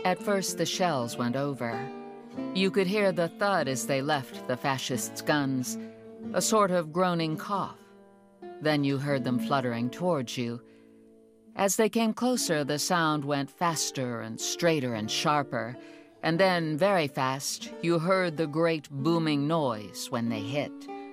At first, the shells went over. You could hear the thud as they left the fascists' guns, a sort of groaning cough. Then you heard them fluttering towards you. As they came closer, the sound went faster and straighter and sharper, and then, very fast, you heard the great booming noise when they hit.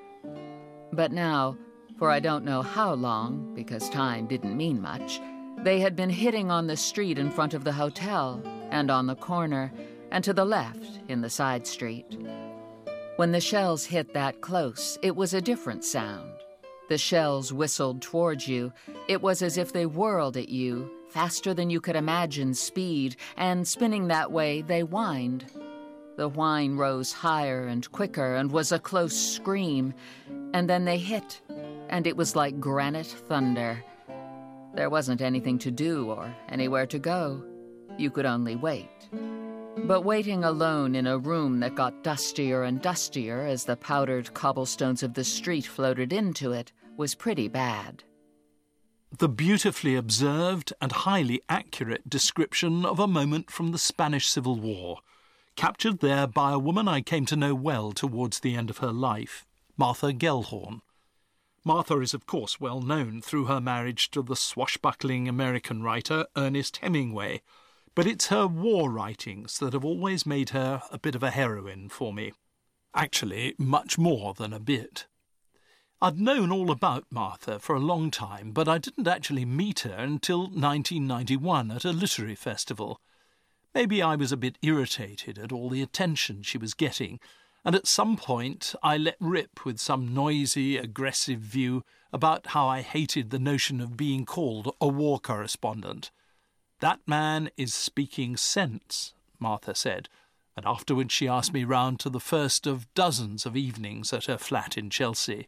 But now, for I don't know how long, because time didn't mean much, they had been hitting on the street in front of the hotel, and on the corner, and to the left in the side street. When the shells hit that close, it was a different sound. The shells whistled towards you. It was as if they whirled at you, faster than you could imagine speed, and spinning that way, they whined. The whine rose higher and quicker and was a close scream, and then they hit, and it was like granite thunder. There wasn't anything to do or anywhere to go. You could only wait. But waiting alone in a room that got dustier and dustier as the powdered cobblestones of the street floated into it was pretty bad. The beautifully observed and highly accurate description of a moment from the Spanish Civil War, captured there by a woman I came to know well towards the end of her life, Martha Gellhorn. Martha is, of course, well known through her marriage to the swashbuckling American writer Ernest Hemingway, but it's her war writings that have always made her a bit of a heroine for me. Actually, much more than a bit. I'd known all about Martha for a long time, but I didn't actually meet her until 1991 at a literary festival. Maybe I was a bit irritated at all the attention she was getting, and at some point I let rip with some noisy, aggressive view about how I hated the notion of being called a war correspondent. "That man is speaking sense," Martha said, and afterwards she asked me round to the first of dozens of evenings at her flat in Chelsea.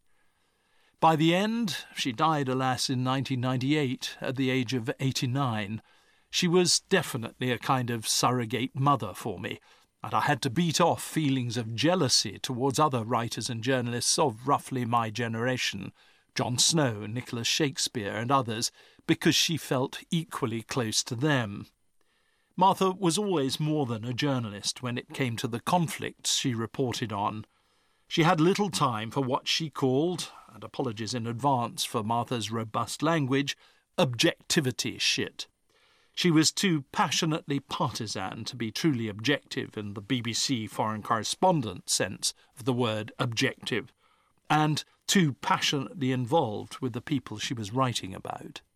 By the end, she died, alas, in 1998, at the age of 89, she was definitely a kind of surrogate mother for me, and I had to beat off feelings of jealousy towards other writers and journalists of roughly my generation, John Snow, Nicholas Shakespeare and others, because she felt equally close to them. Martha was always more than a journalist when it came to the conflicts she reported on. She had little time for what she called, and apologies in advance for Martha's robust language, objectivity shit. She was too passionately partisan to be truly objective in the BBC foreign correspondent sense of the word objective, and too passionately involved with the people she was writing about.